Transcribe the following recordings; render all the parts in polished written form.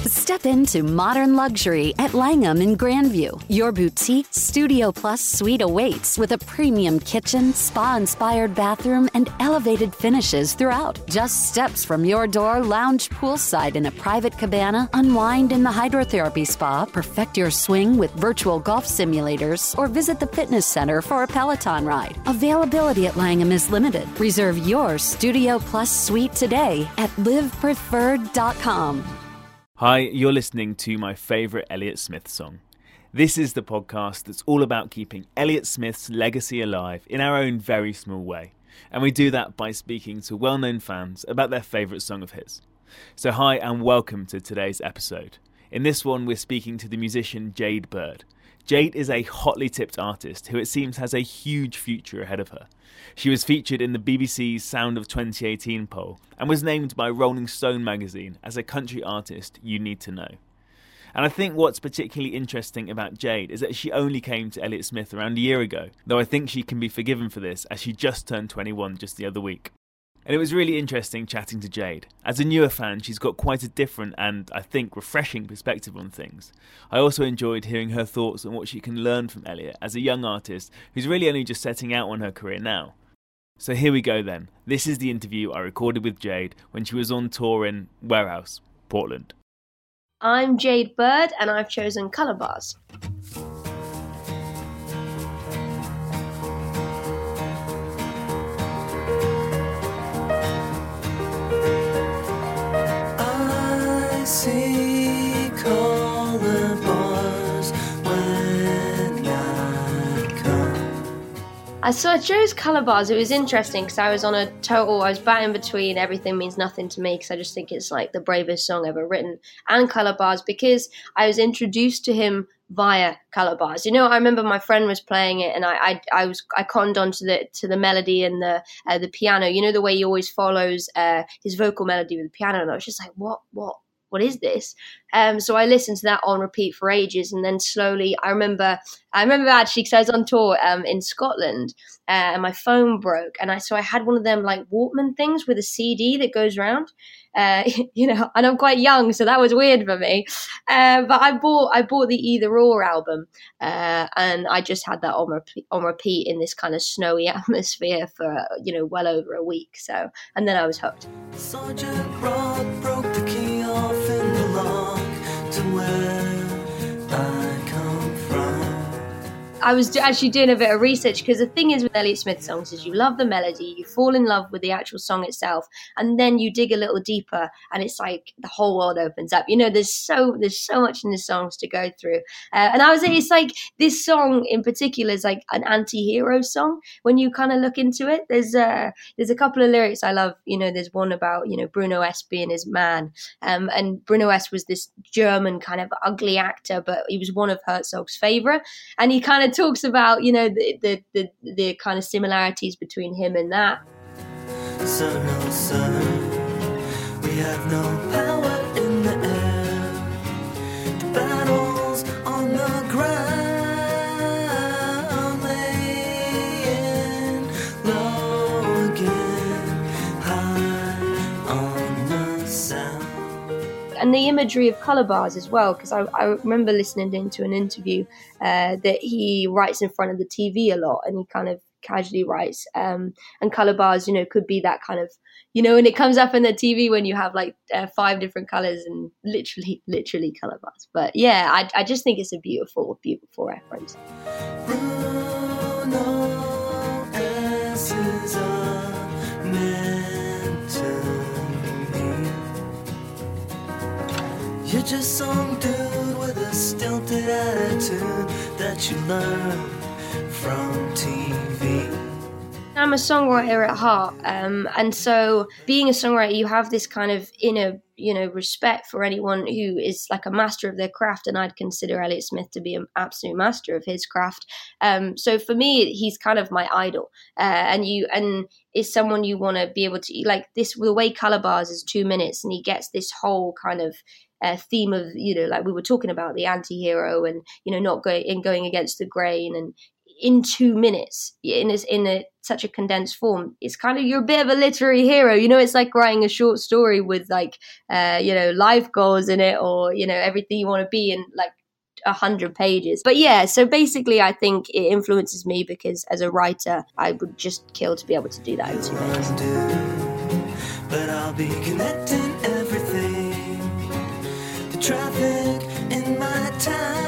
Step into modern luxury at Langham in Grandview. Your boutique Studio Plus suite awaits with a premium kitchen, spa-inspired bathroom, and elevated finishes throughout. Just steps from your door, lounge poolside in a private cabana, unwind in the hydrotherapy spa, perfect your swing with virtual golf simulators, or visit the fitness center for a Peloton ride. Availability at Langham is limited. Reserve your Studio Plus suite today at livepreferred.com. Hi, you're listening to my favourite Elliott Smith song. This is the podcast that's all about keeping Elliott Smith's legacy alive in our own very small way. And we do that by speaking to well-known fans about their favourite song of his. So hi and welcome to today's episode. In this one, we're speaking to the musician Jade Bird. Jade is a hotly tipped artist who it seems has a huge future ahead of her. She was featured in the BBC's Sound of 2018 poll and was named by Rolling Stone magazine as a country artist you need to know. And I think what's particularly interesting about Jade is that she only came to Elliott Smith around a year ago, though I think she can be forgiven for this as she just turned 21 just the other week. And it was really interesting chatting to Jade. As a newer fan, she's got quite a different and, I think, refreshing perspective on things. I also enjoyed hearing her thoughts on what she can learn from Elliott as a young artist who's really only just setting out on her career now. So here we go then. This is the interview I recorded with Jade when she was on tour in Warehouse, Portland. I'm Jade Bird and I've chosen Colour Bars. I see colour bars when I come. So I chose Colour Bars. It was interesting because I was batting between Everything Means Nothing to Me because I just think it's like the bravest song ever written, and Colour Bars because I was introduced to him via Colour Bars. You know, I remember my friend was playing it and I conned on to the melody and the piano. You know, the way he always follows his vocal melody with the piano, and I was just like, what is this? So I listened to that on repeat for ages, and then slowly I remember actually because I was on tour in Scotland and my phone broke, and I had one of them like Walkman things with a CD that goes around, you know, and I'm quite young, so that was weird for me. But I bought the Either Or album, and I just had that on repeat in this kind of snowy atmosphere for well over a week. So, and then I was hooked. Sergeant Rock broke the key off in the lock to where I come from. I was actually doing a bit of research because the thing is with Elliott Smith songs is you love the melody, you fall in love with the actual song itself, and then you dig a little deeper and it's like the whole world opens up. You know, there's so much in the songs to go through. It's like this song in particular is like an anti-hero song when you kind of look into it. There's a couple of lyrics I love. You know, there's one about, Bruno S being his man. And Bruno S was this German kind of ugly actor, but he was one of Herzog's favorite. And he kind of talks about, the kind of similarities between him and that. Sir, no, sir, we have no power in the air. The battle's on the ground, laying low again, high on the sound. And the imagery of Colour Bars as well, because I remember listening into an interview that he writes in front of the TV a lot, and he kind of casually writes, and Colour Bars, could be that kind of, and it comes up in the TV when you have like 5 different colours and literally Colour Bars. But yeah, I just think it's a beautiful, beautiful reference. Bruno S is a man to me. You're just some dude with a stilted attitude that you learn from TV. I'm a songwriter at heart, and so being a songwriter, you have this kind of inner, respect for anyone who is like a master of their craft, and I'd consider Elliott Smith to be an absolute master of his craft. So for me, he's kind of my idol, and is someone you want to be able to like this. The way Colour Bars is 2 minutes, and he gets this whole kind of theme of like we were talking about the anti-hero and not going against the grain, and in 2 minutes in such a condensed form. It's kind of, you're a bit of a literary hero. You know, it's like writing a short story with like, life goals in it, or, everything you want to be in like 100 pages. But yeah, so basically I think it influences me because as a writer, I would just kill to be able to do that in 2 minutes. But I'll be connecting everything. The traffic in my town,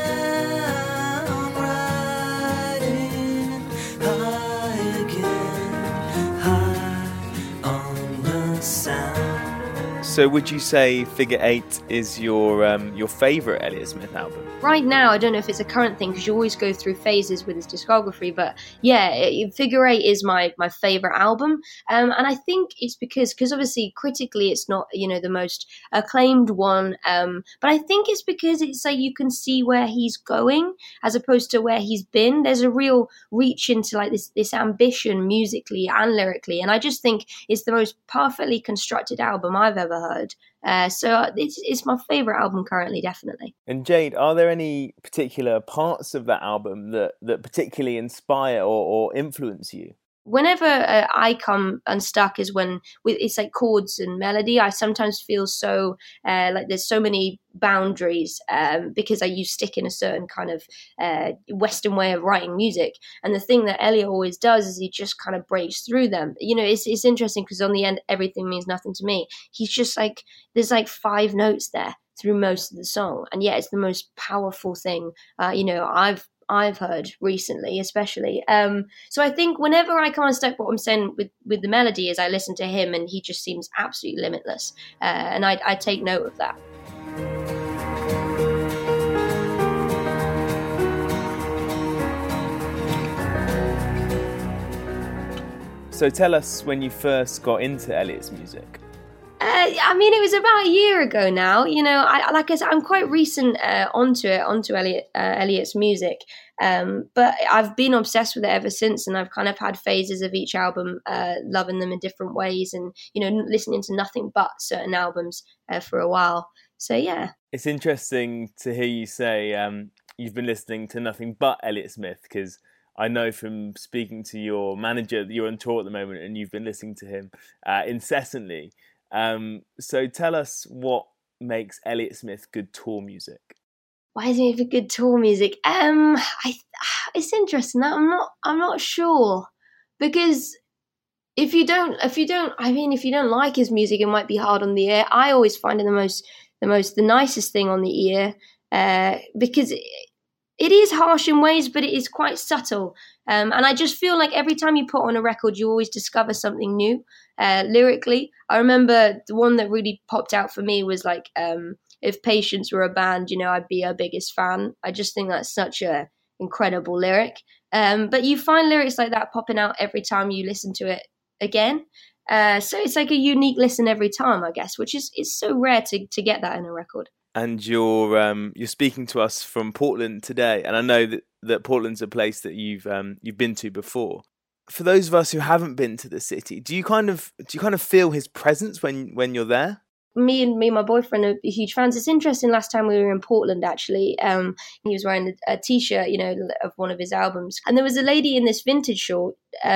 riding high again, high on the sound. So would you say Figure 8 is your favourite Elliott Smith album? Right now, I don't know if it's a current thing because you always go through phases with his discography, but yeah, Figure 8 is my favourite album. And I think it's because obviously critically it's not, the most acclaimed one. But I think it's because it's like you can see where he's going as opposed to where he's been. There's a real reach into like this ambition musically and lyrically. And I just think it's the most perfectly constructed album I've ever heard. So it's my favourite album currently, definitely. And Jade, are there any particular parts of that album that particularly inspire or influence you? Whenever I come unstuck is when it's like chords and melody. I sometimes feel so like there's so many boundaries because I use stick in a certain kind of Western way of writing music. And the thing that Elliott always does is he just kind of breaks through them. It's interesting because on the end, everything means nothing to me. He's just like, there's like 5 notes there through most of the song. And yeah, it's the most powerful thing, I've heard recently, especially. So I think whenever I come unstuck, what I'm saying with the melody is I listen to him and he just seems absolutely limitless. And I take note of that. So tell us when you first got into Elliott's music. It was about a year ago now. Like I said, I'm quite recent onto Elliott's music. But I've been obsessed with it ever since, and I've kind of had phases of each album, loving them in different ways, and listening to nothing but certain albums for a while. So yeah, it's interesting to hear you say you've been listening to nothing but Elliott Smith, because I know from speaking to your manager that you're on tour at the moment and you've been listening to him incessantly. So tell us what makes Elliott Smith good tour music. Why is he for good tour music? It's interesting that I'm not sure, because if you don't like his music, it might be hard on the ear. I always find it the nicest thing on the ear, because it is harsh in ways, but it is quite subtle. And I just feel like every time you put on a record, you always discover something new lyrically. I remember the one that really popped out for me was like, if Patience were a band, I'd be her biggest fan. I just think that's such a incredible lyric. But you find lyrics like that popping out every time you listen to it again. So it's like a unique listen every time, I guess, which is so rare to get that in a record. And you're speaking to us from Portland today, and I know that Portland's a place that you've been to before. For those of us who haven't been to the city, do you kind of feel his presence when you're there? Me and my boyfriend are huge fans. It's interesting. Last time we were in Portland, actually, he was wearing a T-shirt, of one of his albums, and there was a lady in this vintage shop.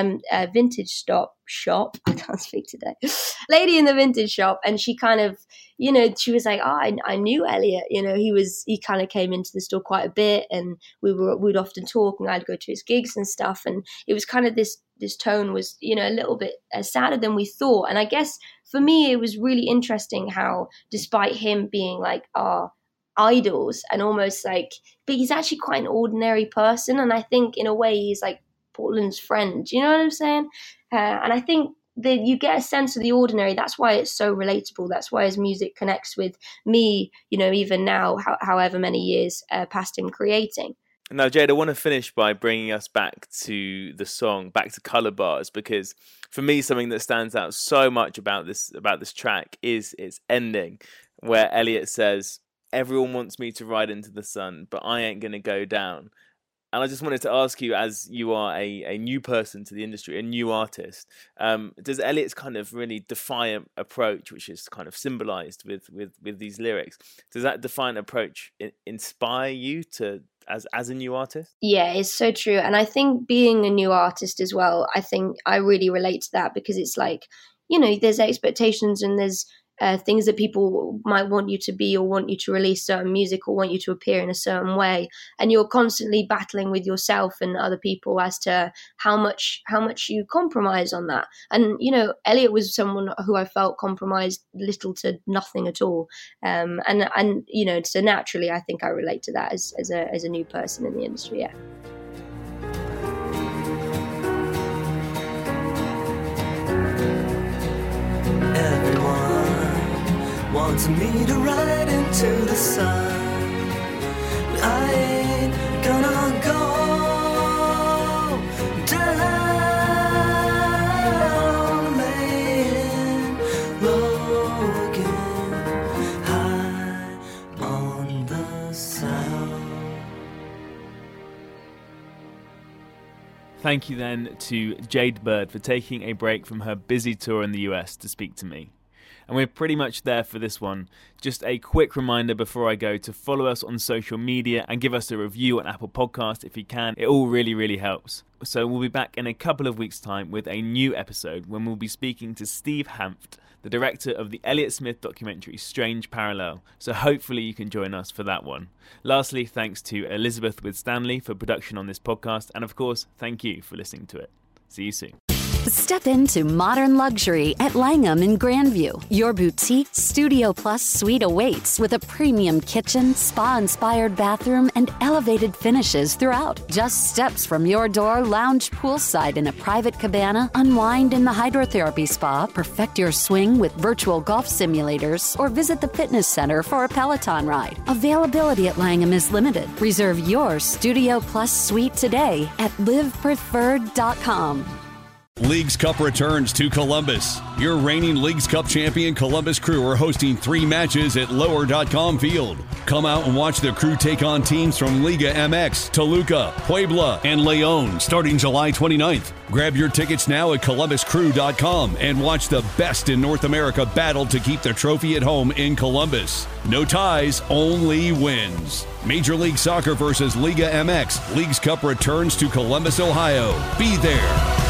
I can't speak today. Lady in the vintage shop, and she kind of, she was like, "Oh, I knew Elliott. He kind of came into the store quite a bit, and we'd often talk, and I'd go to his gigs and stuff, and it was kind of this tone was, a little bit sadder than we thought, and I guess." For me, it was really interesting how, despite him being like our idols and almost like, but he's actually quite an ordinary person. And I think in a way he's like Portland's friend. You know what I'm saying? And I think that you get a sense of the ordinary. That's why it's so relatable. That's why his music connects with me, even now, however many years past him creating. Now, Jade, I want to finish by bringing us back to the song, back to Color Bars, because for me, something that stands out so much about this track is its ending, where Elliott says, "Everyone wants me to ride into the sun, but I ain't gonna go down." And I just wanted to ask you, as you are a new person to the industry, a new artist, does Elliot's kind of really defiant approach, which is kind of symbolized with these lyrics, does that defiant approach inspire you to as a new artist? Yeah, it's so true. And I think being a new artist as well, I think I really relate to that, because it's like, you know, there's expectations and there's things that people might want you to be, or want you to release certain music, or want you to appear in a certain way, and you're constantly battling with yourself and other people as to how much you compromise on that. And you know, Elliot was someone who I felt compromised little to nothing at all, and you know, so naturally I think I relate to that as a new person in the industry. Yeah. Wants me to ride into the sun, but I ain't gonna go down, laying low again, high on the sound. Thank you then to Jade Bird for taking a break from her busy tour in the US to speak to me. And we're pretty much there for this one. Just a quick reminder before I go to follow us on social media and give us a review on Apple Podcasts if you can. It all really, really helps. So we'll be back in a couple of weeks' time with a new episode when we'll be speaking to Steve Hanft, the director of the Elliott Smith documentary Strange Parallel. So hopefully you can join us for that one. Lastly, thanks to Elizabeth with Stanley for production on this podcast. And of course, thank you for listening to it. See you soon. Step into modern luxury at Langham in Grandview. Your boutique Studio Plus suite awaits with a premium kitchen, spa-inspired bathroom, and elevated finishes throughout. Just steps from your door, lounge poolside in a private cabana, unwind in the hydrotherapy spa, perfect your swing with virtual golf simulators, or visit the fitness center for a Peloton ride. Availability at Langham is limited. Reserve your Studio Plus suite today at livepreferred.com. Leagues Cup returns to Columbus. Your reigning Leagues Cup champion Columbus Crew are hosting 3 matches at Lower.com Field. Come out and watch the Crew take on teams from Liga MX, Toluca, Puebla, and León starting July 29th. Grab your tickets now at ColumbusCrew.com and watch the best in North America battle to keep the trophy at home in Columbus. No ties, only wins. Major League Soccer versus Liga MX. Leagues Cup returns to Columbus, Ohio. Be there.